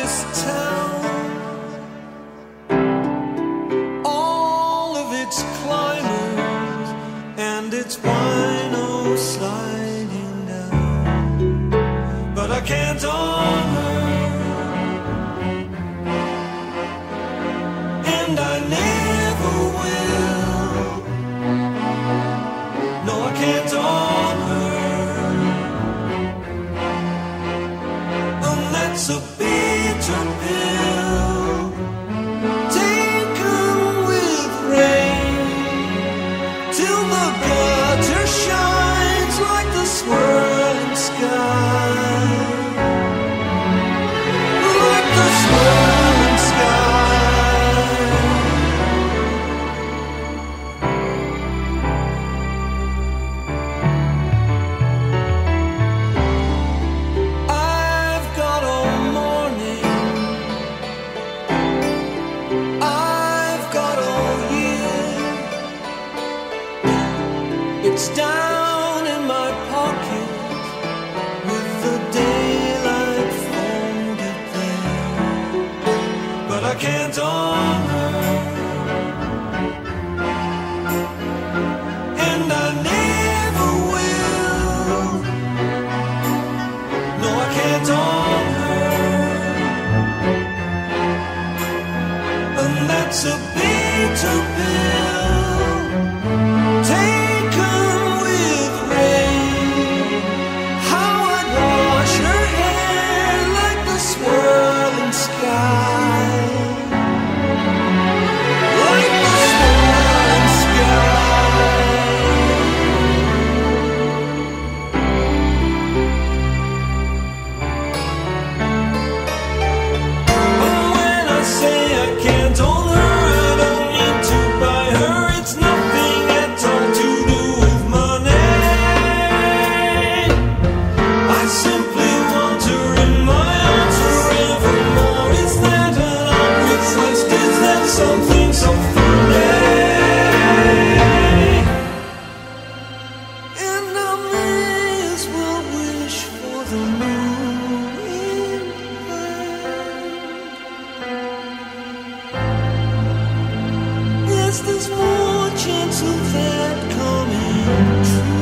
this town, all of its climbers and its wino sliding down, but I can't own her, and I never will. No, I can't own her, and that's a bitter pill taken with rain, till the gutter shines like the swirling sky, like the swirling sky. I've got all morning, I've got all year. It's down in my pocket with the daylight folded there, but I can't own her, and I never will. No, I can't own her, and that's a bitter pill taken with rain. How I'd wash her hair like the swirling sky, like the swirling sky. And when I say I can't own her, I don't mean to buy her. It's nothing at all to do with money. I simply want her in my arms forevermore. Is that an opera's list? Is that something so funny? And I may as well wish for the moon in hand. Yes, there's more chance of that coming true.